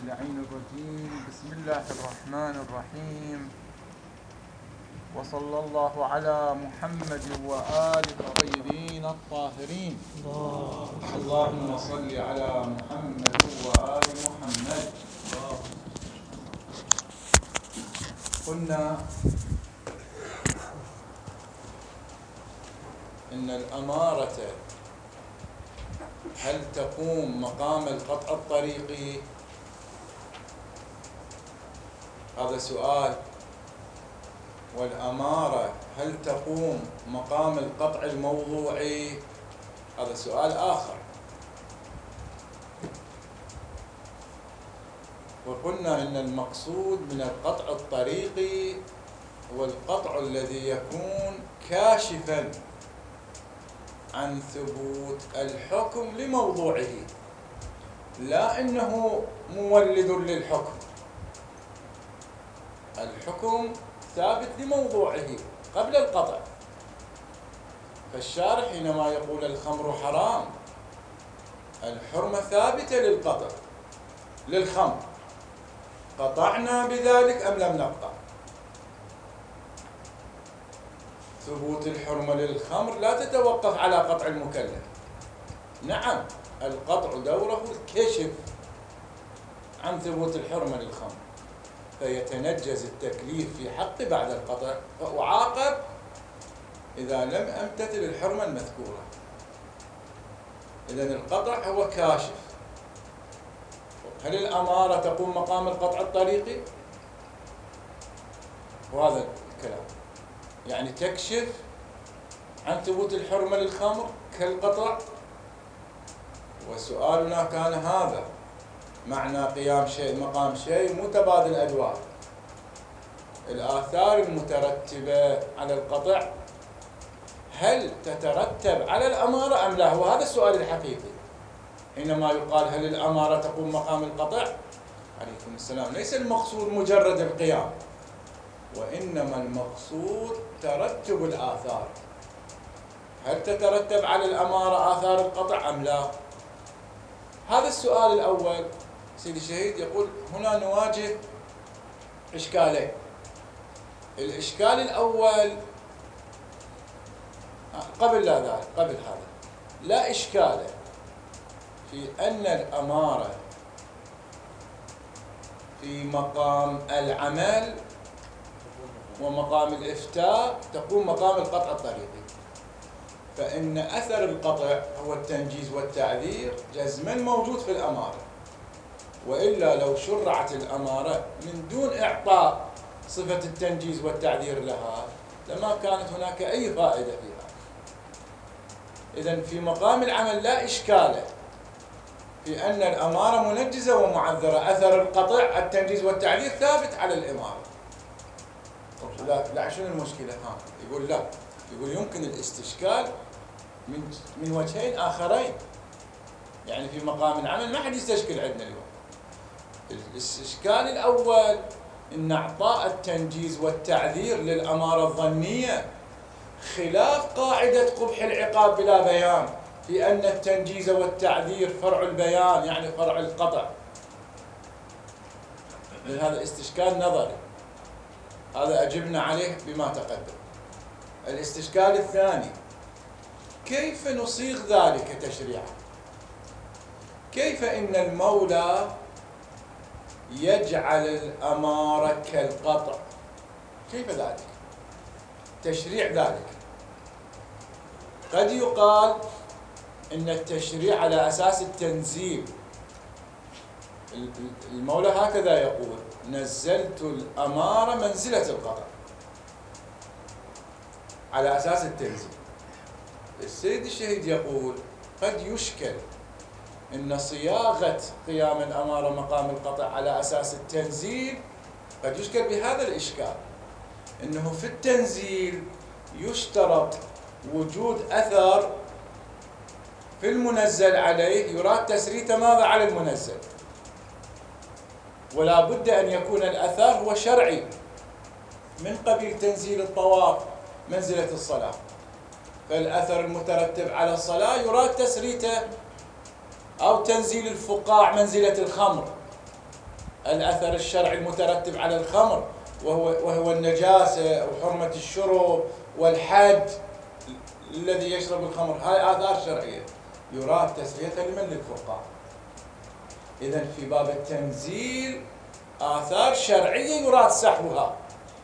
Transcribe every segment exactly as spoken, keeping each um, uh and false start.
اللعين الرجيم. بسم الله الرحمن الرحيم، وصلى الله على محمد وآله الطيبين الطاهرين. اللهم صل على محمد وآل محمد. قلنا إن الأمارة هل تقوم مقام القطع الطريقي؟ هذا سؤال. والأمارة هل تقوم مقام القطع الموضوعي؟ هذا سؤال آخر. وقلنا إن المقصود من القطع الطريقي هو القطع الذي يكون كاشفاً عن ثبوت الحكم لموضوعه، لا إنه مولد للحكم. الحكم ثابت لموضوعه قبل القطع. فالشارح حينما يقول الخمر حرام، الحرمة ثابتة للقطع للخمر، قطعنا بذلك أم لم نقطع؟ ثبوت الحرمة للخمر لا تتوقف على قطع المكلف. نعم، القطع دوره الكشف عن ثبوت الحرمة للخمر، فيتنجز التكليف في حقه بعد القطع، فأعاقب إذا لم أمتثل الحرمة المذكورة. إذن القطع هو كاشف. هل الأمارة تقوم مقام القطع الطريقي؟ وهذا الكلام يعني تكشف عن ثبوت الحرمة للخمر كالقطع. وسؤالنا كان هذا معنى قيام شيء مقام شيء متبادل الأدوار. الآثار المترتبة على القطع هل تترتب على الأمارة أم لا؟ وهذا السؤال الحقيقي. حينما يقال هل الأمارة تقوم مقام القطع؟ عليكم السلام. ليس المقصود مجرد القيام، وإنما المقصود ترتب الآثار. هل تترتب على الأمارة آثار القطع أم لا؟ هذا السؤال الأول. سيدي الشهيد يقول هنا نواجه إشكالين. الإشكال الأول قبل لا ذلك قبل هذا لا إشكال في أن الأمارة في مقام العمل ومقام الإفتاء تقوم مقام القطع الطريقي، فإن أثر القطع هو التنجيز والتعذير جزماً موجود في الأمارة. وإلا لو شرعت الأمارة من دون إعطاء صفة التنجيز والتعذير لها لما كانت هناك أي فائدة فيها. إذن في مقام العمل لا إشكال في أن الأمارة منجزة ومعذرة. أثر القطع التنجيز والتعذير ثابت على الأمارة. لا لا شنو المشكلة؟ ها يقول لا، يقول يمكن الاستشكال من من وجهين آخرين. يعني في مقام العمل ما حد يستشكل عندنا اليوم. الاستشكال الأول إن إعطاء التنجيز والتعذير للأمارة الظنية خلاف قاعدة قبح العقاب بلا بيان، في أن التنجيز والتعذير فرع البيان يعني فرع القطع. هذا استشكال نظري، هذا أجبنا عليه بما تقدم. الاستشكال الثاني، كيف نصيغ ذلك تشريعا؟ كيف إن المولى يجعل الأمارة كالقطع؟ كيف ذلك؟ تشريع ذلك. قد يقال إن التشريع على أساس التنزيل. المولى هكذا يقول: نزلت الأمارة منزلة القطع، على أساس التنزيل. السيد الشهيد يقول قد يشكل إن صياغة قيام الأمارة مقام القطع على أساس التنزيل قد يشكل بهذا الإشكال، إنه في التنزيل يشترط وجود أثر في المنزل عليه يراد تسريته ماذا على المنزل، ولا بد أن يكون الأثر هو شرعي من قبيل تنزيل الطواف منزلة الصلاة. فالأثر المترتب على الصلاة يراد تسريته، أو تنزيل الفقاع منزلة الخمر. الأثر الشرعي المترتب على الخمر وهو, وهو النجاسة وحرمة الشرب والحد الذي يشرب الخمر، هاي آثار شرعية يراد تسويتها لمن؟ للفقهاء. إذن في باب التنزيل آثار شرعية يراد سحبها،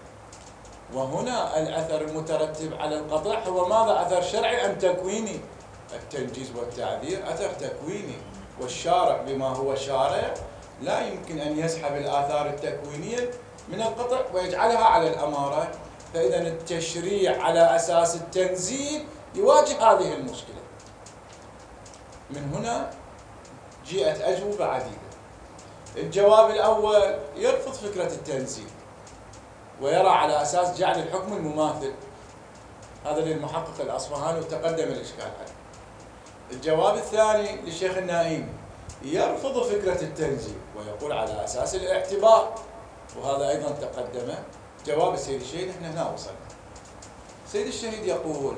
وهنا الأثر المترتب على القطع هو ماذا؟ أثر شرعي أم تكويني؟ التنجيز والتعذير أثر تكويني، والشارع بما هو شارع لا يمكن أن يسحب الآثار التكوينية من القطع ويجعلها على الأمارة، فإذا التشريع على أساس التنزيل يواجه هذه المشكلة. من هنا جاءت أجوبة عديدة. الجواب الأول يرفض فكرة التنزيل ويرى على أساس جعل الحكم المماثل، هذا للمحقق الأصفهاني وتقدم الإشكال عليه. الجواب الثاني للشيخ النائمي يرفض فكرة التنزيل ويقول على أساس الاعتبار، وهذا أيضا تقدم. جواب السيد الشهيد احنا هنا وصلنا. السيد الشهيد يقول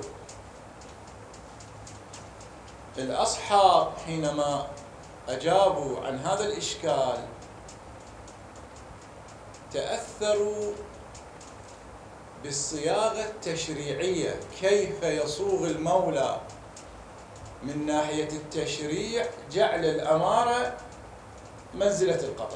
الأصحاب حينما أجابوا عن هذا الإشكال تأثروا بالصياغة التشريعية، كيف يصوغ المولى من ناحية التشريع جعل الأمارة منزلة القطع.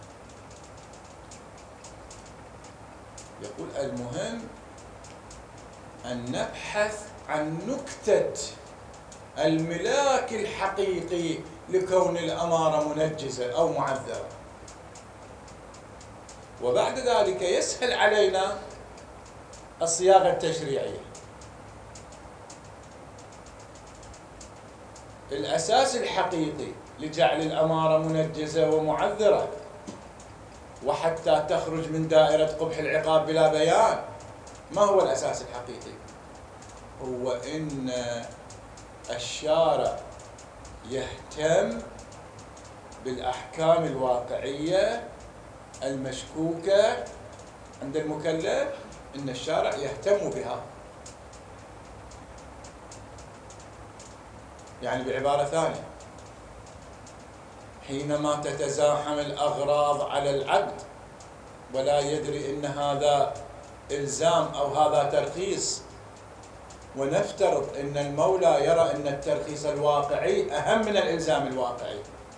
يقول المهم أن نبحث عن نكتة الملاك الحقيقي لكون الأمارة منجزة أو معذرة، وبعد ذلك يسهل علينا الصياغة التشريعية. الأساس الحقيقي لجعل الأمارة منجزة ومعذرة وحتى تخرج من دائرة قبح العقاب بلا بيان، ما هو الأساس الحقيقي؟ هو إن الشارع يهتم بالأحكام الواقعية المشكوكة عند المكلف، إن الشارع يهتم بها. يعني بعبارة ثانية، حينما تتزاحم الأغراض على العبد ولا يدري إن هذا إلزام أو هذا ترخيص، ونفترض أن المولى يرى أن الترخيص الواقعي أهم من الإلزام الواقعي،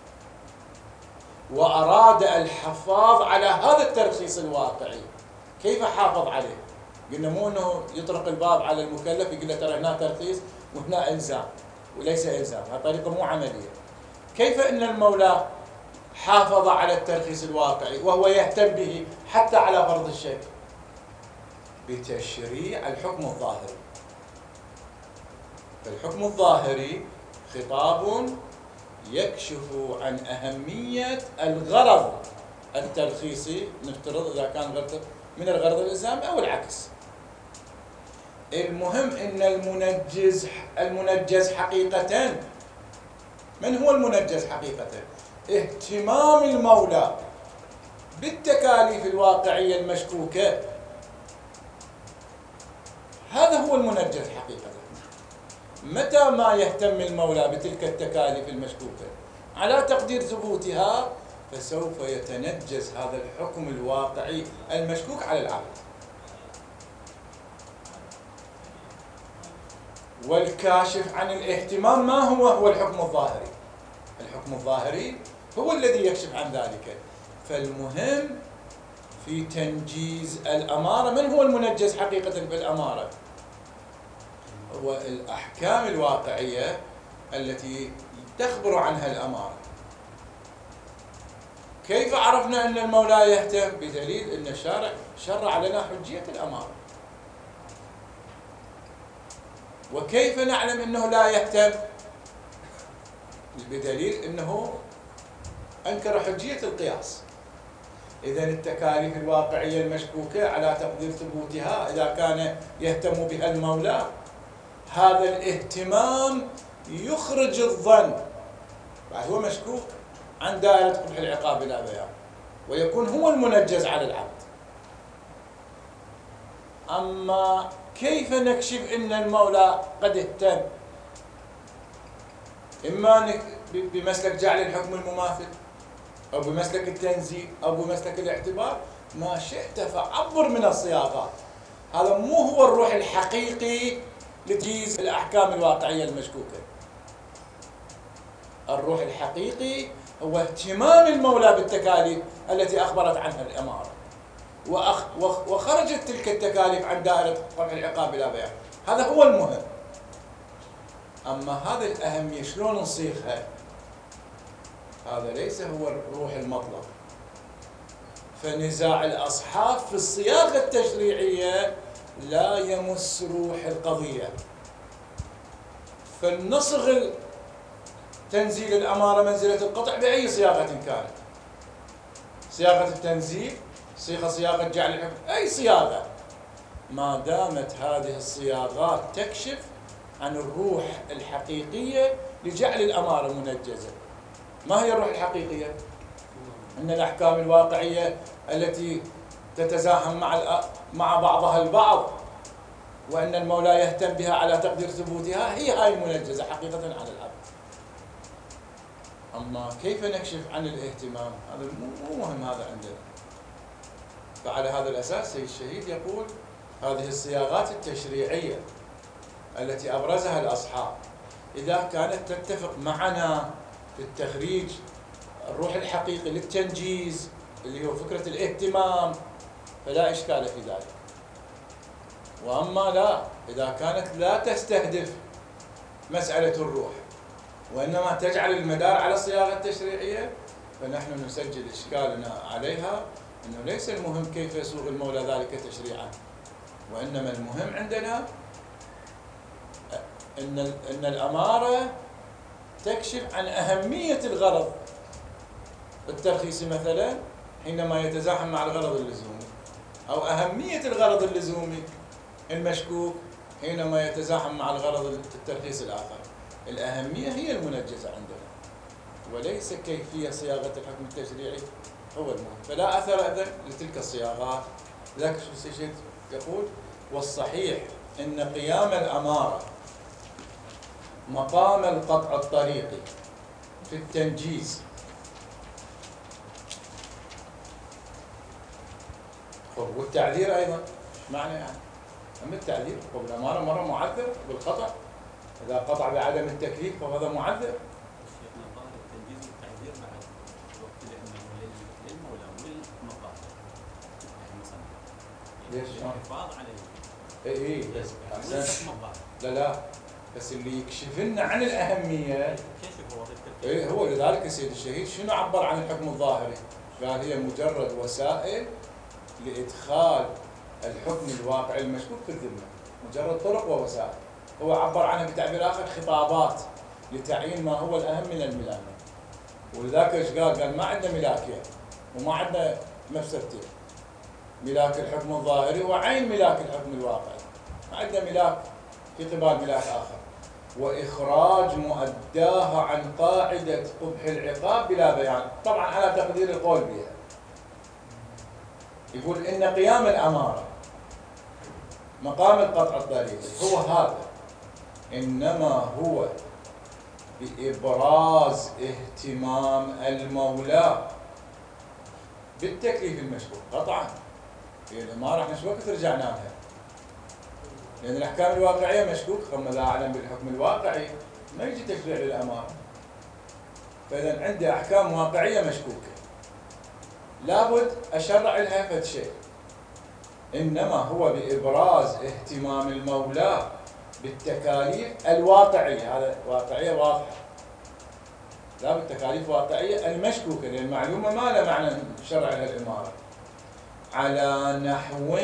وأراد الحفاظ على هذا الترخيص الواقعي، كيف حافظ عليه؟ قلنا مو أنه يطرق الباب على المكلف يقول له ترى هنا ترخيص وهنا إلزام وليس إلزام، هذه طريقة مو عملية. كيف أن المولى حافظ على الترخيص الواقعي وهو يهتم به حتى على فرض الشك؟ بتشريع الحكم الظاهري. فالحكم الظاهري خطاب يكشف عن أهمية الغرض الترخيصي، نفترض إذا كان غرض من الغرض الإلزامي أو العكس. المهم أن المنجز المنجز حقيقة، من هو المنجز حقيقة؟ اهتمام المولى بالتكاليف الواقعية المشكوكة، هذا هو المنجز حقيقة. متى ما يهتم المولى بتلك التكاليف المشكوكة على تقدير ثبوتها فسوف يتنجز هذا الحكم الواقعي المشكوك على العبد. والكاشف عن الاهتمام ما هو؟ هو الحكم الظاهري. الحكم الظاهري هو الذي يكشف عن ذلك. فالمهم في تنجيز الأمارة، من هو المنجز حقيقة بالأمارة؟ هو الأحكام الواقعية التي تخبر عنها الأمارة. كيف عرفنا أن المولى يهتم؟ بدليل أن الشارع شرع لنا حجية الأمارة. وكيف نعلم أنه لا يهتم؟ بدليل أنه أنكر حجية القياس. إذن التكاليف الواقعية المشكوكة على تقدير ثبوتها إذا كان يهتم بها المولى، هذا الاهتمام يخرج الظن بعد هو مشكوك عن دائرة قبح العقاب بلا بيان، ويكون هو المنجز على العبد. أما كيف نكشف أن المولى قد اهتم؟ إما بمسلك جعل الحكم المماثل أو بمسلك التنزيل أو بمسلك الاعتبار، ما شئت فعبر من الصياغات. هذا مو هو الروح الحقيقي لتجيز الأحكام الواقعية المشكوكة. الروح الحقيقي هو اهتمام المولى بالتكاليف التي أخبرت عنها الأمارة، وخرجت تلك التكاليف عن دائرة رفع العقاب بلا بيان. هذا هو المهم. أما هذه الأهمية شلون نصيغها، هذا ليس هو الروح المطلق. فنزاع الأصحاب في الصياغة التشريعية لا يمس روح القضية. فلنصغ تنزيل الأمارة منزلة القطع بأي صياغة كانت، صياغة التنزيل، صيغة صياغة جعل الحكم، أي صياغة، ما دامت هذه الصياغات تكشف عن الروح الحقيقية لجعل الأمارة منجزة. ما هي الروح الحقيقية؟ أن الأحكام الواقعية التي تتزاحم مع مع بعضها البعض وأن المولى يهتم بها على تقدير ثبوتها، هي هاي المنجزة حقيقة على العبد. أما كيف نكشف عن الاهتمام، هذا مو مهم هذا عندنا. فعلى هذا الأساس سيد الشهيد يقول هذه الصياغات التشريعية التي أبرزها الأصحاب إذا كانت تتفق معنا في التخريج الروح الحقيقي للتنجيز اللي هو فكرة الاهتمام، فلا إشكال في ذلك. وأما لا، إذا كانت لا تستهدف مسألة الروح وإنما تجعل المدار على الصياغة التشريعية، فنحن نسجل إشكالنا عليها أنه ليس المهم كيف يصوغ المولى ذلك تشريعا، وإنما المهم عندنا أن أن الأمارة تكشف عن أهمية الغرض الترخيصي مثلا حينما يتزاحم مع الغرض اللزومي، أو أهمية الغرض اللزومي المشكوك حينما يتزاحم مع الغرض الترخيص الآخر. الأهمية هي المنجزة عندنا، وليس كيفية صياغة الحكم التشريعي هو المهم. فلا أثر إذن لتلك الصياغات. لذلك شو الشيخ يقول: والصحيح أن قيام الأمارة مقام القطع الطريقي في التنجيز والتعذير أيضا. معنى يعني أما التعذير والأمارة مرة معذر بالقطع، إذا قطع بعدم التكليف فهذا معذر. شيخنا ظاهر التنجيز والتعذير بعد وقت لأنه للمولى وللمقام، يعني مثلا ليش؟ الحفاظ عليه. اي اي لا لا، بس اللي يكشف لنا عن الأهمية كشف وظيفة. اي هو. لذلك سيد الشهيد شنو عبر عن الحكم الظاهري؟ قال هي مجرد وسائل لإدخال الحكم الواقعي المشكوك في الذمة، مجرد طرق ووسائل. هو عبر عنها بتعبير آخر خطابات لتعيين ما هو الأهم من الملائمة. ولذلك ايش قال؟ قال ما عندنا ملاكين وما عندنا مفسدتين، ملاك الحكم الظاهري وعين ملاك الحكم الواقعي. ما عندنا ملاك في قبال ملاك آخر، وإخراج مؤداها عن قاعدة قبح العقاب بلا بيان، طبعا على تقدير القول بها. يقول إن قيام الأمارة مقام القطع الطريقي هو هذا، إنما هو بإبراز اهتمام المولى بالتكليف المشكوك. قطعا في الأمارة احنا شو وقت رجعنا لها، لأن الأحكام الواقعية مشكوك، ثم لا أعلم بالحكم الواقعي ما يجي تشريع للأمارة. فإذا عندي أحكام واقعية مشكوكة لابد أشرع لها فد شيء، إنما هو بإبراز اهتمام المولى بالتكاليف الواقعية. هذا واقعية واضحة، لا بالتكاليف واقعية المشكوكة، لأن المعلومة ما لها معنى شرع لها الإمارة، على نحو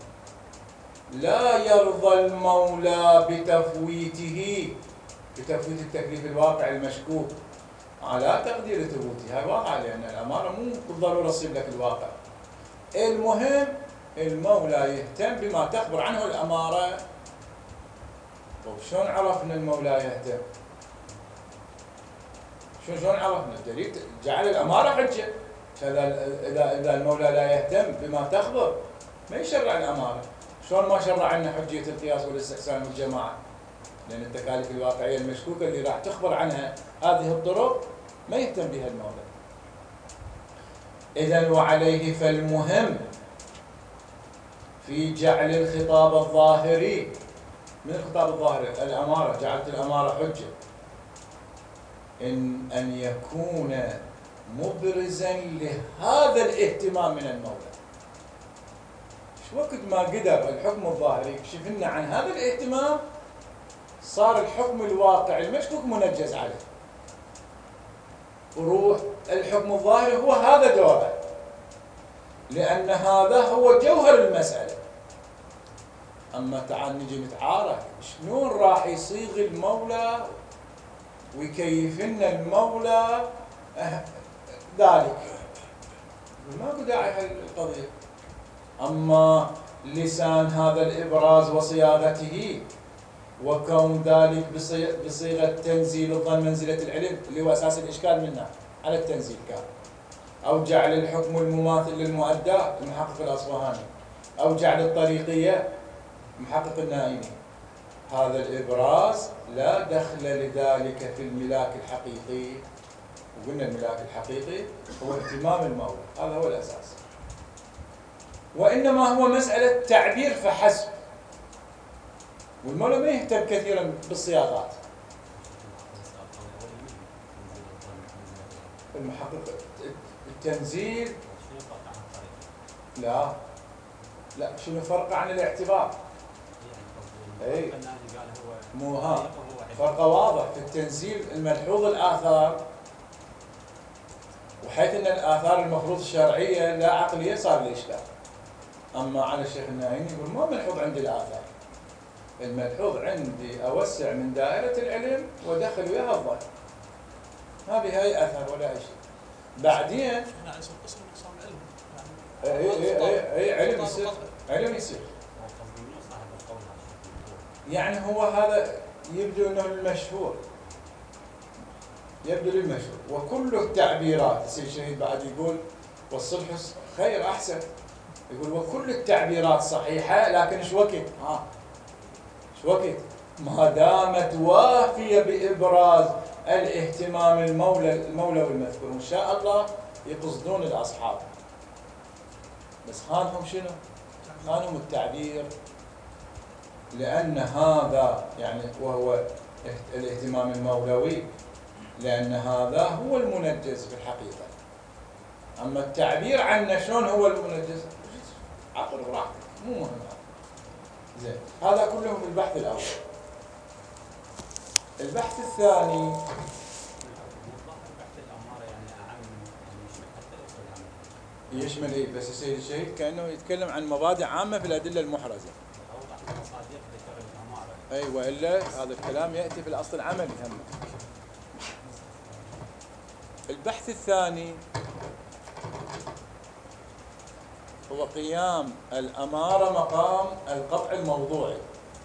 لا يرضى المولى بتفويته، بتفويت التكليف الواقعي المشكوك على تقدير ثبوته. هاي واقع، لأن الأمارة مو بالضرورة تصيب لك الواقع. المهم المولى يهتم بما تخبر عنه الأمارة. وشون عرفنا المولى يهتم؟ شلون شلون عرفنا؟ الدليل جعل الأمارة حجة. إذا إذا إذا المولى لا يهتم بما تخبر ما يشرع الأمارة. شلون ما شرع لنا حجية القياس والاستحسان والجماعة؟ لأن التكاليف الواقعية المشكوكة اللي راح تخبر عنها هذه الطرق ما يهتم بها المولى. إذن وعليه فالمهم في جعل الخطاب الظاهري، من الخطاب الظاهري الأمارة، جعلت الأمارة حجة، إن أن يكون مبرزا لهذا الاهتمام من المولى. شو وقت ما قدر الحكم الظاهري يكشف لنا عن هذا الاهتمام، صار الحكم الواقعي المشكوك منجز عليه، وروح الحكم الظاهري هو هذا دوره، لأن هذا هو جوهر المسألة. أما تعال نجي نتعارك شلون راح يصيغ المولى ويكيف لنا المولى ذلك، ماكو داعي هالقضية. أما لسان هذا الإبراز وصياغته وكون ذلك بصيغة تنزيل الظن منزلة العلم، اللي هو أساس الإشكال منا على التنزيل كان، أو جعل الحكم المماثل للمؤدى المحقق الأصفهاني، أو جعل الطريقية محقق النائمي، هذا الإبراز لا دخل لذلك في الملاك الحقيقي. وقلنا الملاك الحقيقي هو اهتمام المولى، هذا هو الأساس، وإنما هو مسألة تعبير فحسب، والمولى ما يهتم كثيرا بالصياغات. المحقق التنزيل لا لا شنو فرق عن الاعتبار؟ اي مو ها فرق واضح في التنزيل الملحوظ الآثار، وحيث ان الآثار المفروض الشرعية لا عقلية صار الإشكال. أما على الشيخ النائمي يقول ما ملحوظ عندي الآثار، الملحوظ عندي أوسع من دائرة العلم ودخل وياها الظن، ما بها أي أثر ولا أي شيء. بعدين هنا اسم قسم اقسام العلم، اي اي اي اي علم يصير، علم يصير. يعني هو هذا يبدو انه المشهور، يبدو للمشهور، وكل التعبيرات يصير شهيد بعد يقول والصلح خير احسن، يقول وكل التعبيرات صحيحه لكن ايش وقت؟ ها ايش وقت؟ ما دامت وافيه بابراز الاهتمام المولى المولى والمذكور، وان شاء الله يقصدون الاصحاب، بس خانهم شنو؟ خانهم التعبير، لان هذا يعني وهو الاهتمام المولوي، لان هذا هو المنجز في الحقيقه. اما التعبير عنه شلون هو المنجز؟ عقل وراحتك مو مهم. زين، هذا كله في البحث الاول. البحث الثاني يشمل ايه؟ بس السيد الشهيد كانه يتكلم عن مبادئ عامه في الادله المحرزه. اي والا هذا الكلام ياتي في الاصل العملي هم. البحث الثاني هو قيام الاماره مقام القطع الموضوعي.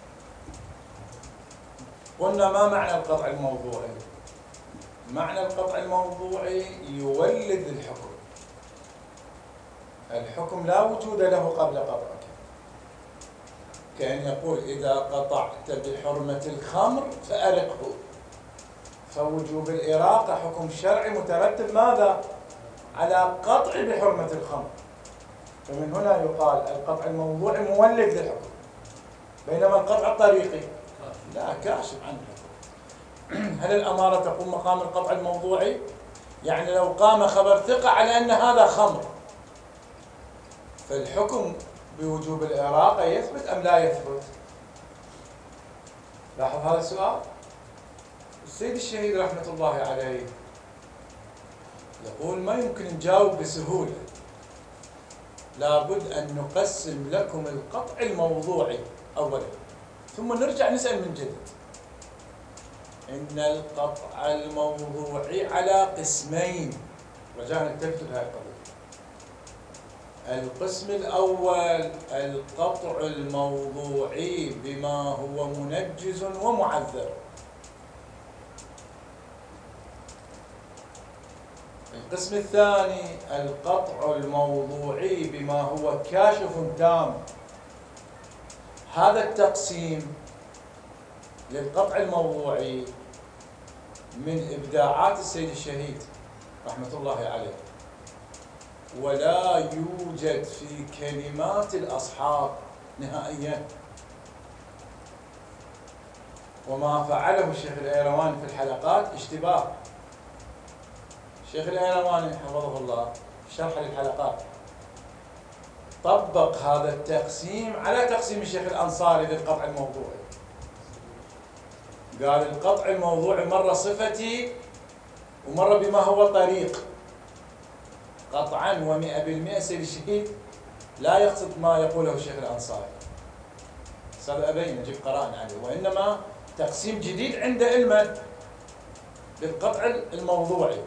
قلنا ما معنى القطع الموضوعي؟ معنى القطع الموضوعي يولد الحكم، الحكم لا وجود له قبل قطعك، كأن يقول إذا قطعت بحرمة الخمر فأرقه، فوجوب الإراقة حكم شرعي مترتب ماذا؟ على قطع بحرمة الخمر، فمن هنا يقال القطع الموضوعي مولد للحكم، بينما القطع الطريقي لا كاشف عنه. هل الأمارة تقوم مقام القطع الموضوعي؟ يعني لو قام خبر ثقة على أن هذا خمر، فالحكم بوجوب الإراقة يثبت أم لا يثبت؟ لاحظ هذا السؤال. السيد الشهيد رحمة الله عليه يقول ما يمكن نجاوب بسهولة، لابد أن نقسم لكم القطع الموضوعي أولا ثم نرجع نسأل من جديد. إن القطع الموضوعي على قسمين، رجاء نتفق هذه القضية. القسم الأول القطع الموضوعي بما هو منجز ومعذر. القسم الثاني القطع الموضوعي بما هو كاشف تام. هذا التقسيم للقطع الموضوعي من إبداعات السيد الشهيد رحمة الله عليه، ولا يوجد في كلمات الأصحاب نهائيا. وما فعله الشيخ الإيرواني في الحلقات اشتباه. الشيخ الإيرواني حفظه الله شرح للحلقات طبق هذا التقسيم على تقسيم الشيخ الأنصاري للقطع الموضوعي. قال القطع الموضوعي مرة صفتي ومرة بما هو طريق. قطعا ومئة بالمئة سيد الشهيد لا يقصد ما يقوله الشيخ الأنصاري، هذا أبين أجيب قرائن عليه، وإنما تقسيم جديد عند علما للقطع الموضوعي.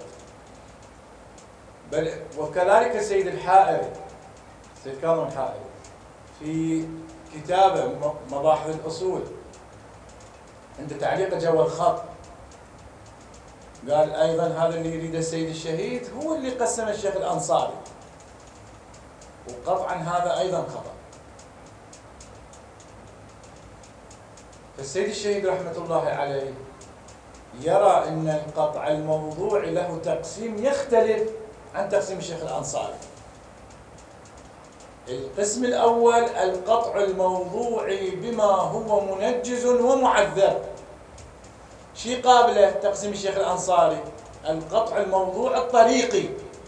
بل وكذلك السيد الحائري، السيد كاظم الحائري في كتابه مباحث الأصول عند تعليق جوا الخط قال أيضا هذا اللي يريد السيد الشهيد هو اللي قسم الشيخ الأنصاري، وقطعا هذا أيضا خطأ. فالسيد الشهيد رحمة الله عليه يرى أن القطع الموضوعي له تقسيم يختلف عن تقسيم الشيخ الأنصاري. القسم الأول القطع الموضوعي بما هو منجز ومعذر، شي قابله تقسيم الشيخ الأنصاري القطع الموضوع الطريقي.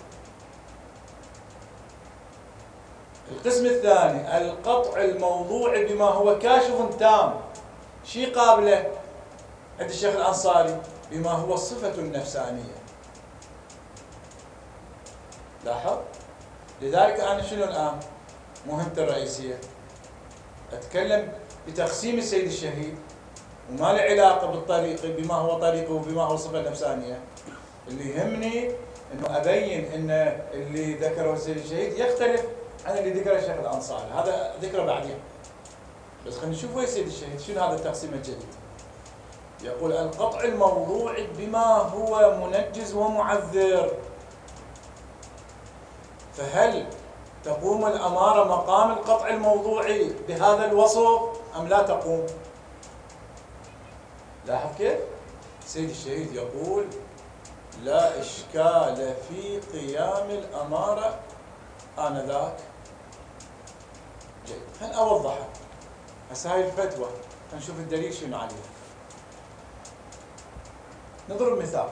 القسم الثاني القطع الموضوعي بما هو كاشف تام، شي قابله عند الشيخ الأنصاري بما هو الصفة النفسانية. لاحظ؟ لذلك أنا شنو الآن مهمتي الرئيسية؟ أتكلم بتقسيم السيد الشهيد وما له علاقة بالطريق بما هو طريقه وبما هو صفة نفسانية. اللي يهمني انه ابين ان اللي ذكره السيد الشهيد يختلف عن اللي ذكره الشيخ الانصاري، هذا ذكره بعدين. بس خلينا نشوف وين السيد الشهيد شنو هذا التقسيم الجديد. يقول القطع الموضوعي بما هو منجز ومعذر. فهل تقوم الأمارة مقام القطع الموضوعي بهذا الوصف أم لا تقوم؟ لاحظ كيف؟ سيد الشهيد يقول لا إشكال في قيام الأمارة آنذاك. جيد، خلينا أوضحها. هسه هاي الفتوى نشوف الدليل شنو عليها. نضرب مثال.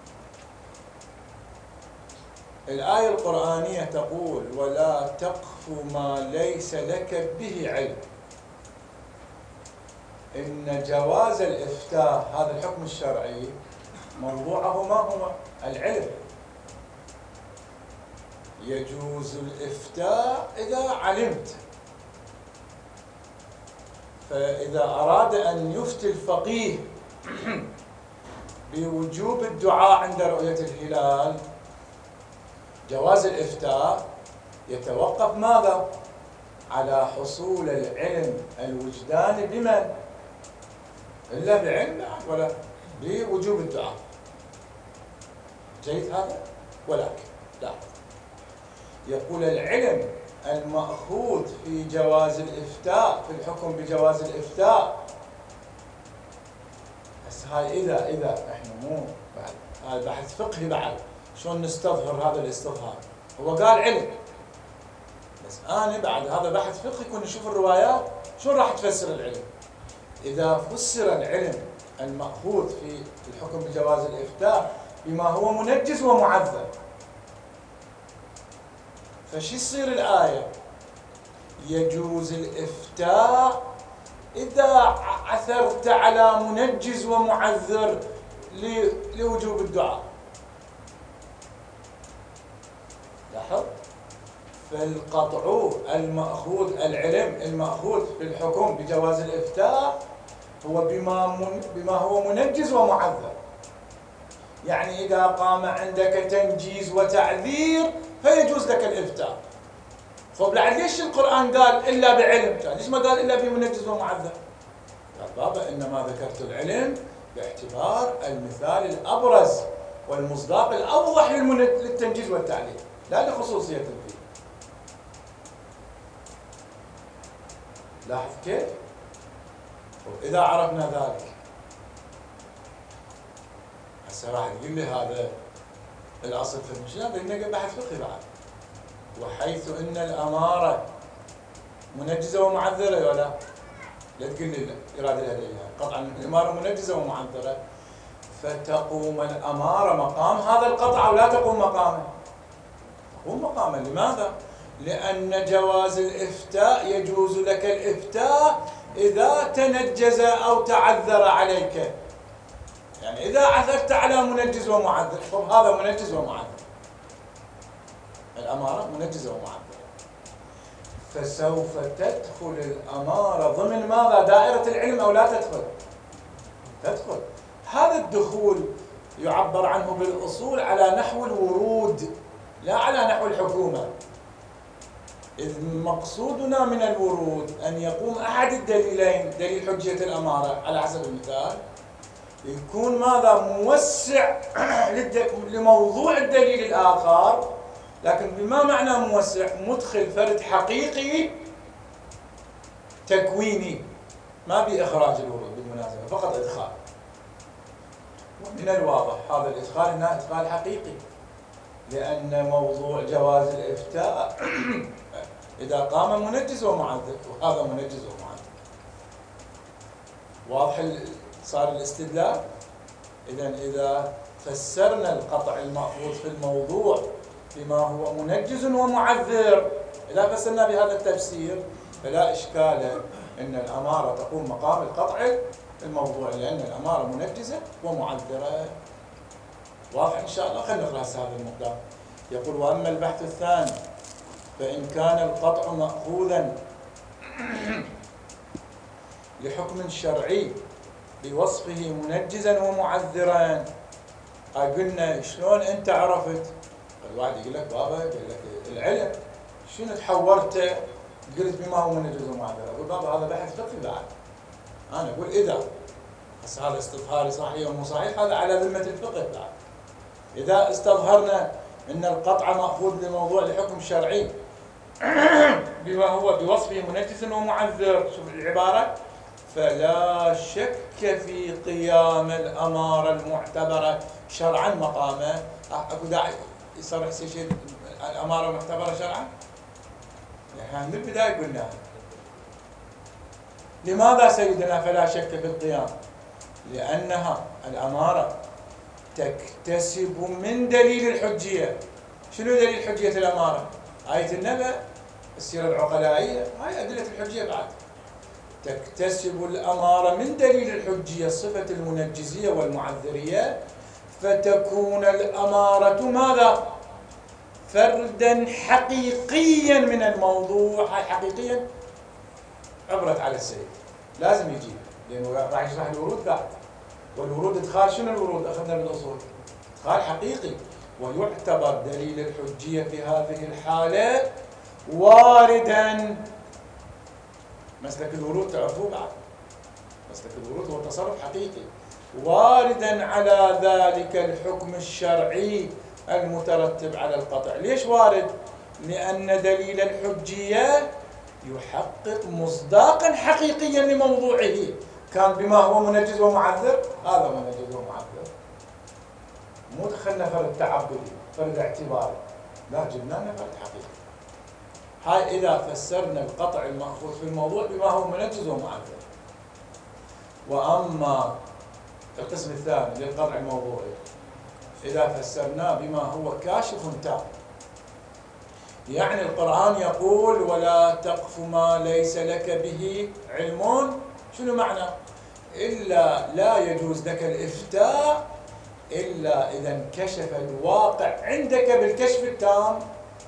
الآية القرآنية تقول ولا تقف ما ليس لك به علم. إن جواز الإفتاء هذا الحكم الشرعي موضوعه ما هو؟ العلم. يجوز الإفتاء إذا علمت. فإذا أراد أن يفتي الفقيه بوجوب الدعاء عند رؤية الهلال جواز الإفتاء يتوقف ماذا؟ على حصول العلم الوجداني بمن؟ إلا بعلم بعد ولا بوجوب الدعاء. جيد هذا؟ ولكن لا، يقول العلم المأخوذ في جواز الإفتاء في الحكم بجواز الإفتاء. بس هاي إذا إذا إحنا مو بعد هذا بحث فقهي بعد شلون نستظهر هذا الاستظهار. هو قال علم بس أنا بعد هذا بحث فقهي كنا نشوف الروايات شلون راح تفسر العلم. إذا فسر العلم المأخوذ في الحكم بجواز الإفتاء بما هو منجز ومعذر، فشي يصير الآية؟ يجوز الإفتاء إذا عثرت على منجز ومعذر لوجوب الدعاء. لاحظ؟ فالقطع المأخوذ العلم المأخوذ في الحكم بجواز الإفتاء هو بما من بما هو منجز ومعذر. يعني إذا قام عندك تنجيز وتعذير فيجوز لك الإفتاء. فبعد ليش القرآن قال إلا بعلم؟ ليش ما قال إلا بمنجز ومعذر؟ قال بابا إنما ذكرت العلم باعتبار المثال الأبرز والمصداق الأوضح للتنجيز والتعليل لا لخصوصية الفيل. لاحظ كيف؟ إذا عرفنا ذلك هسه راح تقول لي هذا الأصل في المشكلة، لأنه بحث فقهي بعد. وحيث أن الأمارة منجزة ومعذرة ولا لا تقول لي الإرادة الهدئية قطعا الأمارة منجزة ومعذرة، فتقوم الأمارة مقام هذا القطع أو لا تقوم مقامه؟ تقوم مقامه. لماذا؟ لأن جواز الإفتاء يجوز لك الإفتاء إذا تنجز أو تعذر عليك. يعني إذا عثرت على منجز ومعذر، طب هذا منجز ومعذر، الأمارة منجزة ومعذرة، فسوف تدخل الأمارة ضمن ماذا؟ دائرة العلم أو لا تدخل؟ تدخل. هذا الدخول يعبر عنه بالأصول على نحو الورود لا على نحو الحكومة، إذ مقصودنا من الورود أن يقوم أحد الدليلين، دليل حجية الأمارة على حسب المثال، يكون ماذا؟ موسع لموضوع الدليل الآخر، لكن بما معنى موسع؟ مدخل فرد حقيقي تكويني، ما بإخراج الورود بالمناسبة، فقط إدخال. ومن الواضح هذا الإدخال هنا إدخال حقيقي، لأن موضوع جواز الإفتاء إذا قام منجز ومعذر، وهذا منجز ومعذر. واضح صار الاستدلال؟ إذن إذا فسرنا القطع المأخوذ في الموضوع بما هو منجز ومعذر، إذا فسرنا بهذا التفسير فلا إشكال أن الأمارة تقوم مقام القطع الموضوع، لأن الأمارة منجزة ومعذرة. واضح إن شاء الله. خلينا نقرأ هذا المقدار. يقول: وأما البحث الثاني فإن كان القطع مأخوذا لحكم شرعي بوصفه منجزا ومعذرا. قلنا شلون أنت عرفت؟ الواحد يقول لك بابا، يقول لك العلم، شنو تحورته؟ قلت بما هو منجز ومعذر. أقول بابا هذا بحث فقهي بعد. أنا أقول إذا بس هذا استظهاري صحيح ومو صحيح، هذا على ذمة الفقه بعد. إذا استظهرنا أن القطع مأخوذ لموضوع لحكم شرعي بما هو بوصفه منجز ومعذر، شوف العبارة، فلا شك في قيام الأمارة المعتبرة شرعا مقامه. أكو داعي يصرح شيء الأمارة المعتبرة شرعا؟ يعني من البداية قلنا لماذا سيدنا فلا شك في القيام؟ لأنها الأمارة تكتسب من دليل الحجية. شنو دليل حجية الأمارة؟ آية النبأ، السيرة العقلائية، هاي أدلة الحجية بعد. تكتسب الأمارة من دليل الحجية الصفة المنجزية والمعذرية، فتكون الأمارة ماذا؟ فردا حقيقيا من الموضوع. هاي حقيقيا عبرت على السيد، لازم يجيب، لأنه راح يشرح الورود بعد. والورود إدخال، شنو الورود؟ أخذنا بالأصول إدخال حقيقي، ويعتبر دليل الحجية في هذه الحالة واردا. مسلك الورود تعرفوه بعد، مسلك الورود هو تصرف حقيقي واردا على ذلك الحكم الشرعي المترتب على القطع. ليش وارد؟ لأن دليل الحجية يحقق مصداقا حقيقيا لموضوعه. كان بما هو منجز ومعذر، هذا منجز ومعذر، مو دخلنا فرد تعبدي فرد اعتباري، لا، جبنا لنا فرد حقيقي. هاي إذا فسرنا القطع المأخوذ في الموضوع بما هو منجز ومعذر. وأما القسم الثاني للقطع الموضوعي إذا فسرناه بما هو كاشف تام، يعني القرآن يقول: ولا تقف ما ليس لك به علم. شنو معنى؟ إلا لا يجوز لك الإفتاء إلا إذا انكشف الواقع عندك بالكشف التام.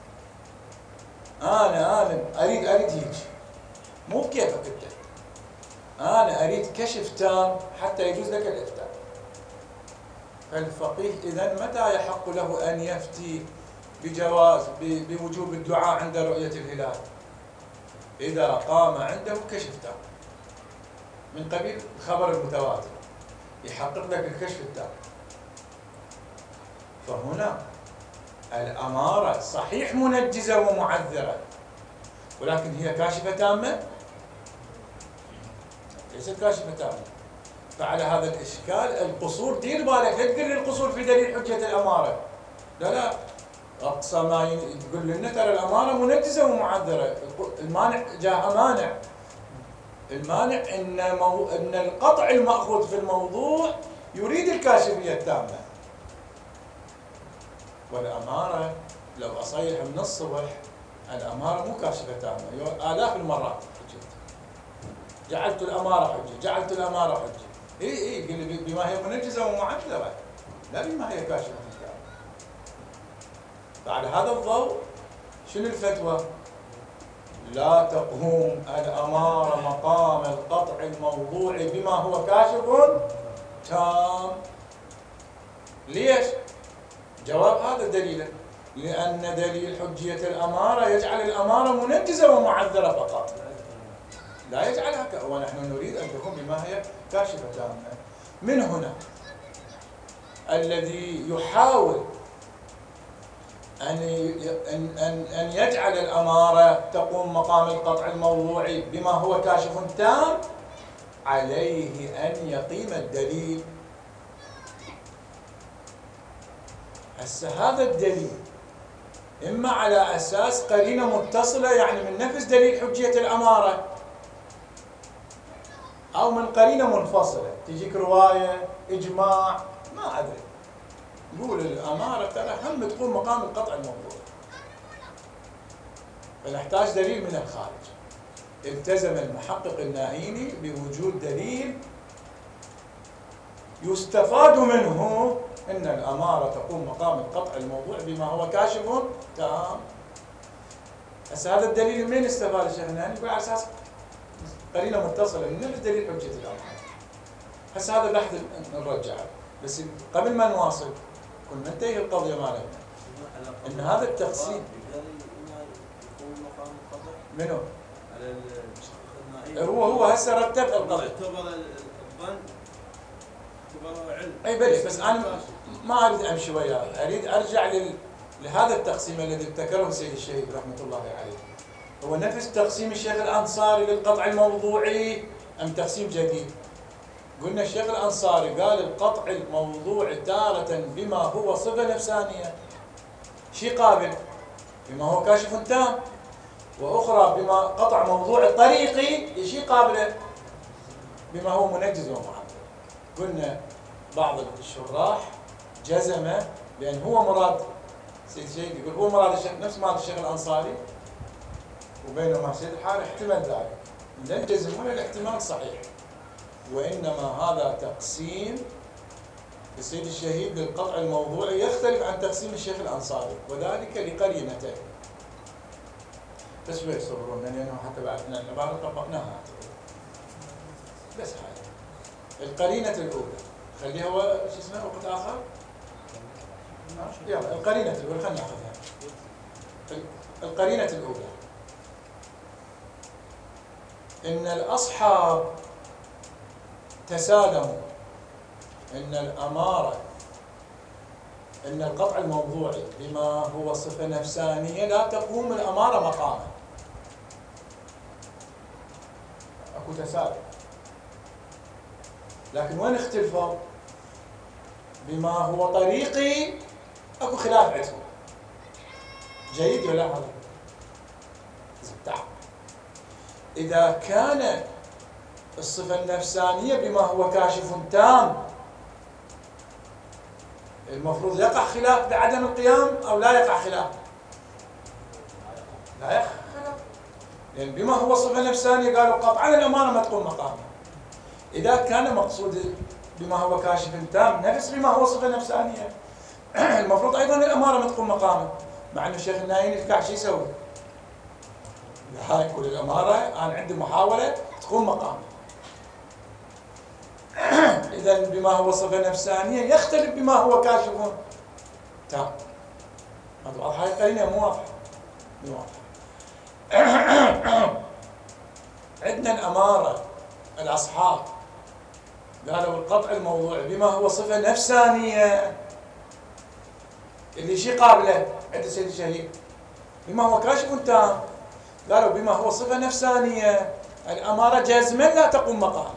أنا أنا أريد أريد هيك، مو بكيفك أنت، أنا أريد كشف تام حتى يجوز لك الإفتاء. فالفقيه إذن متى يحق له أن يفتي بجواز بوجوب الدعاء عند رؤية الهلال؟ إذا قام عنده كشف تام من قبيل الخبر المتواتر يحقق لك الكشف التام. فهنا الأمارة صحيح منجزة ومعذرة، ولكن هي كاشفة تامة؟ ليست كاشفة تامة. فعلى هذا الإشكال القصور، دير بالك لا تقول لي القصور في دليل حجة الأمارة، لا لا، أقصى ما تقول لنا ترى الأمارة منجزة ومعذرة. المانع جاء مانع، المانع إن, مو... إن القطع المأخوذ في الموضوع يريد الكاشفية التامة، والأمارة لو أصيح من الصبح الأمارة مو كاشفة تامة، آلاف المرات حجت جعلت الأمارة حجة، جعلت الأمارة حجة. إي إي قل لي بما هي منجزة ومعذرة، لا بما هي كاشفة تامة. بعد هذا الضوء شنو الفتوى؟ لا تقوم الأمارة مقام القطع الموضوعي بما هو كاشف تام. ليش؟ جواب هذا دليله، لأن دليل حجية الأمارة يجعل الأمارة منجزة ومعذرة فقط، لا يجعلها ك... ونحن نريد أن تكون بما هي كاشفة تامة. من هنا الذي يحاول أن أن أن يجعل الأمارة تقوم مقام القطع الموضوعي بما هو كاشف تام، عليه أن يقيم الدليل. هسه هذا الدليل إما على أساس قرينة متصلة يعني من نفس دليل حجية الأمارة، أو من قرينة منفصلة تجيك رواية إجماع ما أدري يقول الأمارة ترى هم تقوم مقام القطع الموضوعي، فنحتاج دليل من الخارج. التزم المحقق الناهيني بوجود دليل يستفاد منه أن الأمارة تقوم مقام القطع الموضوعي بما هو كاشف تام. هسه هذا الدليل منين استفاد الشيخ الناهيني؟ يقول على أساس قرينة متصلة من نفس دليل حجية الأمارة. هسه هذا البحث نرجعه، بس قبل ما نواصل كنا ننتهي القضية مالنا ان هذا التقسيم منو؟ هو هو هسه رتب القضية. يعتبر الظن يعتبر علم. اي بلي، بس انا ما اريد امشي وياه، اريد ارجع لل... لهذا التقسيم الذي ابتكره السيد الشهيد رحمة الله عليه. هو نفس تقسيم الشيخ الأنصاري للقطع الموضوعي ام تقسيم جديد؟ قلنا الشيخ الأنصاري قال القطع الموضوعي تارة بما هو صفة نفسانية شي قابل بما هو كاشف تام، وأخرى بما قطع موضوع طريقي شي قابل بما هو منجز ومعبر. قلنا بعض الشراح جزم بأن هو مراد سيد الشهيد يقول هو مراد الشيخ نفس مراد الشيخ الأنصاري، وبينما سيد الحارث احتمل ذلك، لن جزم ولا الاحتمال صحيح، وإنما هذا تقسيم السيد الشهيد للقطع الموضوعي يختلف عن تقسيم الشيخ الأنصاري، وذلك لقرينتين. بس شوي صبرونا لأنه حتى بعد العبارة طبقناها بس هاي القرينة الأولى خليها و... شو اسمه وقت آخر؟ يلا القرينة الأولى خلينا ناخذها. القرينة الأولى إن الأصحاب تسالموا إن الأمارة إن القطع الموضوعي بما هو صفة نفسانية لا تقوم الأمارة مقامه. أكو تسالم، لكن وين اختلفوا؟ بما هو طريقي أكو خلاف عندهم. جيد ولا هذا؟ تعال إذا كان الصفة النفسانية بما هو كاشف تام المفروض يقع خلاف بعدم القيام أو لا يقع خلاف؟ لا يقع خلاف، لأن بما هو صفة نفسانية قالوا قطعا الأمانة ما تقوم مقامه. إذا كان مقصود بما هو كاشف تام نفس بما هو صفة نفسانية المفروض أيضا الأمارة ما تقوم مقامه، مع أن الشيخ الناهيني الكاع شو يسوي؟ هاي كل الأمارة أنا عندي محاولة تقوم مقامه. إذا بما هو صفة نفسانية يختلف بما هو كاشف تام. هذا واضحة القرينة مو واضحة؟ مو واضحة. عندنا الأمارة الأصحاب قالوا القطع الموضوعي بما هو صفة نفسانية اللي شي قابله عند السيد الشهيد بما هو كاشف تام، قالوا بما هو صفة نفسانية الأمارة جازما لا تقوم مقامه.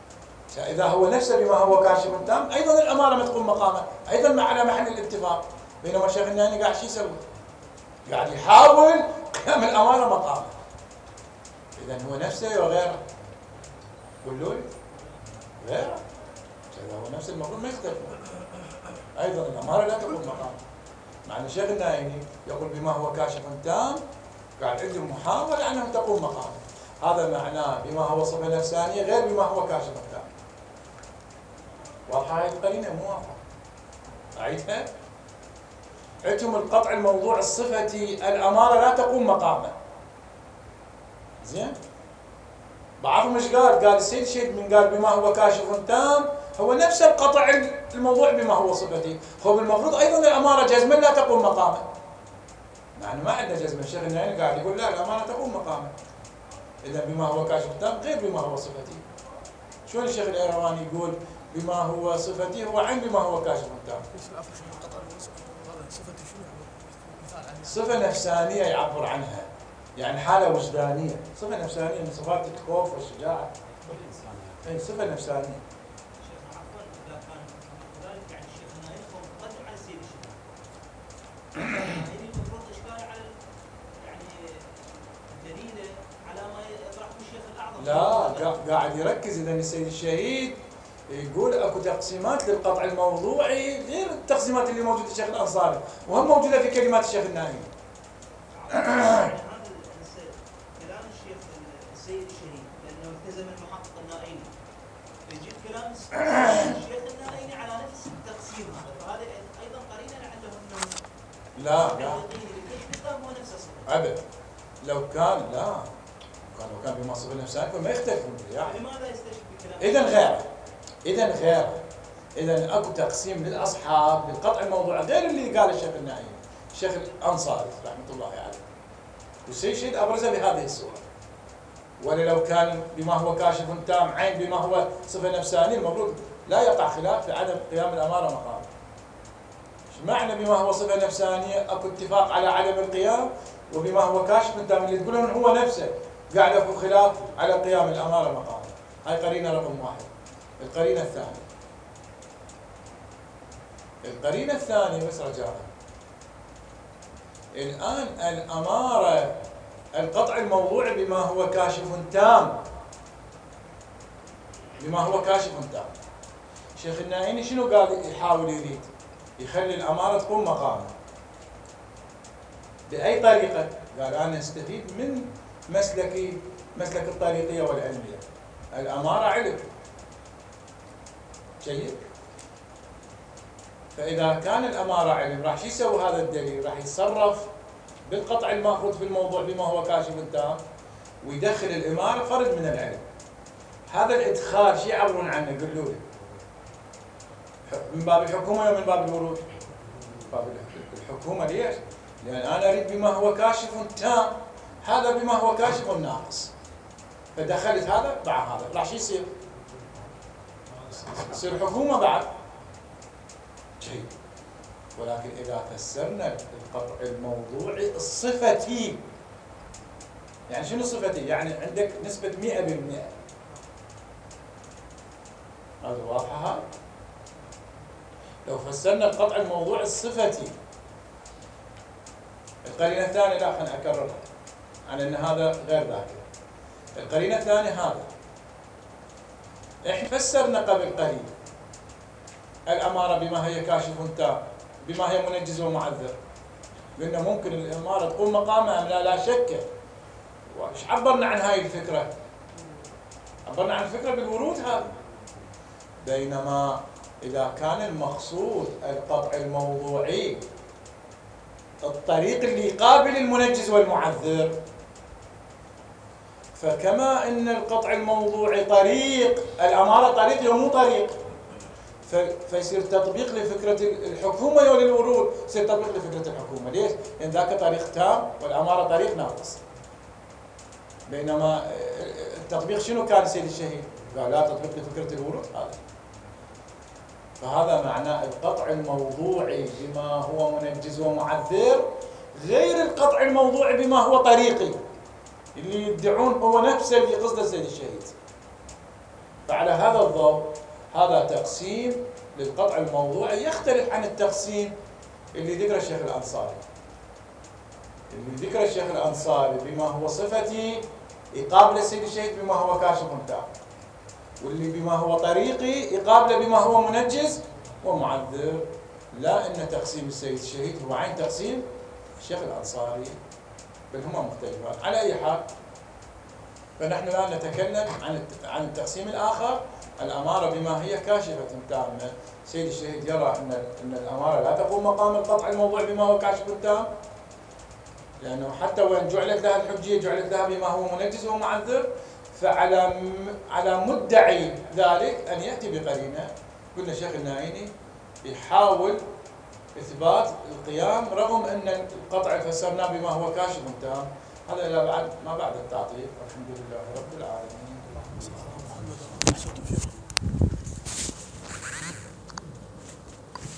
إذا هو نفسه بما هو كاشف تام أيضا الأمارة ما تقوم مقامه، أيضا على محل الاتفاق. بينما الشيخ الناني قاعد شو يسوي؟ قاعد يحاول قيام الأمارة مقامه. إذا هو نفسه وغيره؟ قولوا لي غيره. إذا هو نفسه المفروض ما يختلف. أيضا الأمارة لا تكون مقامه. مع أن الشيخ النايني يقول بما هو كاشف تام، قاعد عندهم محاولة أنه تقوم مقامه. هذا معناه بما هو صفة نفسانية غير بما هو كاشف تام. واضحة هاي القرينة؟ مو واضحة. أعيدها؟ عندهم القطع الموضوع الصفتي الأمارة لا تقوم مقامه. زين؟ بعضهم ايش قال؟ قال السيد الشهيد من قال بما هو كاشف تام هو نفس القطع الموضوع بما هو صفتي، هو المفروض ايضا الاماره جزما لا تقوم مقامه. مع انه ما عندنا جزما، الشيخ النايني قاعد يقول لا الاماره تقوم مقامه. اذا بما هو كاشف تام غير بما هو صفتي. شلون الشيخ الايرواني يقول بما هو صفتي هو عين بما هو كاشف تام؟ صفه نفسانيه يعبر عنها، يعني حالة وجدانية، صفة نفسانية من صفات الخوف والشجاعة. أي صفة نفسانية. شيخ عفوا إذا كان كذلك يعني شيخنا يفهم قدر على سيد الشهيد. يعني المفروض إشكال على يعني دليله على ما يطرحه الشيخ الأعظم. لا قاعد يركز إذا السيد الشهيد يقول اكو تقسيمات للقطع الموضوعي غير التقسيمات اللي موجودة في الشيخ الأنصاري، وهم موجودة في كلمات الشيخ النايني. السيد الشهيد لانه التزم المحقق النائيني، فيجيب كلام الشيخ النائيني على نفس التقسيم هذا، فهذا ايضا قرينه لعله انه لا لا هو نفس الصفه. ابد لو كان لا كان لو كان بما صفه نفسانيه فما يختلفون يعني. لماذا يستشهد بكلام؟ اذا غيره اذا غيره اذا اكو تقسيم للاصحاب للقطع الموضوعي غير اللي قال الشيخ النائيني، الشيخ الانصاري رحمه الله عليه، والسيد الشهيد ابرزه بهذه الصوره. ولو كان بما هو كاشف تام عين بما هو صفة نفسانية المفروض لا يقع خلاف في عدم قيام الأمارة مقام. ايش معنى بما هو صفة نفسانية؟ اكو اتفاق على عدم القيام، وبما هو كاشف تام اللي تقولون هو نفسه قاعد اكو خلاف على قيام الأمارة مقام. هاي قرينة رقم واحد. القرينة الثانية القرينة الثانية بس رجاء، الآن الأمارة القطع الموضوعي بما هو كاشف تام بما هو كاشف تام الشيخ النايني شنو قال يحاول يريد؟ يخلي الأمارة تقوم مقامه. بأي طريقة؟ قال أنا استفيد من مسلكي مسلك الطريقية والعلمية. الأمارة علم جيد، فإذا كان الأمارة علم راح شو يسوي هذا الدليل؟ راح يتصرف بالقطع الماخوذ في الموضوع بما هو كاشف تام ويدخل الإمارة فرد من العلم. هذا الإدخال شو يعبرون عنه؟ قولوا لي. من باب الحكومة ولا من باب الورود؟ باب الحكومة. ليش؟ لأن أنا أريد بما هو كاشف تام، هذا بما هو كاشف ناقص، فدخلت هذا مع هذا راح شو يصير؟ يصير حكومة بعد. جيد. ولكن إذا فسرنا القطع الموضوعي الصفتي، يعني شنو صفتي؟ يعني عندك نسبة مئة بالمئة. هذا واضحة هاي؟ لو فسرنا القطع الموضوعي الصفتي، القرينة الثانية لا خليني أكررها عن أن هذا غير ذاك. القرينة الثانية هذا إحنا فسرنا قبل قليل الأمارة بما هي كاشف تام بما هي منجز ومعذر، قلنا ممكن الإمارة تقوم مقامها أم لا؟ لا شك. وإيش عبرنا عن هاي الفكرة؟ عبرنا عن الفكرة بالورود هذا. بينما إذا كان المقصود القطع الموضوعي الطريق اللي يقابل المنجز والمعذر، فكما أن القطع الموضوعي طريق، الأمارة طريق ومو طريق، فيصير تطبيق لفكرة الحكومة وللورود، يصير تطبيق لفكرة الحكومة. ليش؟ لأن ذاك طريق تام والأمارة طريق ناقص. بينما التطبيق شنو كان سيد الشهيد؟ قال لا تطبيق لفكرة الورود هذا. فهذا معناه القطع الموضوعي بما هو منجز ومعذر غير القطع الموضوعي بما هو طريقي اللي يدعون هو نفسه اللي قصده سيد الشهيد. فعلى هذا الضوء هذا تقسيم للقطع الموضوعي يختلف عن التقسيم اللي ذكر الشيخ الأنصاري، اللي ذكر الشيخ الأنصاري بما هو صفتي يقابل السيد الشهيد بما هو كاشف تام، واللي بما هو طريقي يقابله بما هو منجز ومعذر. لا ان تقسيم السيد الشهيد هو عين تقسيم الشيخ الأنصاري، بل هما مختلفان. على أي حال، فنحن الآن نتكلم عن عن التقسيم الآخر، الأمارة بما هي كاشفة تامة. السيد الشهيد يرى أن أن الأمارة لا تقوم مقام القطع الموضوع بما هو كاشف تام، لأنه حتى وإن جعلت لها الحجية جعلت لها بما هو منجز ومعذر، فعلى على مدعي ذلك أن يأتي بقرينة. قلنا الشيخ النايني يحاول إثبات القيام رغم أن القطع فسرناه بما هو كاشف تام. هذا إلى بعد ما بعد التعطيل. والحمد لله رب العالمين.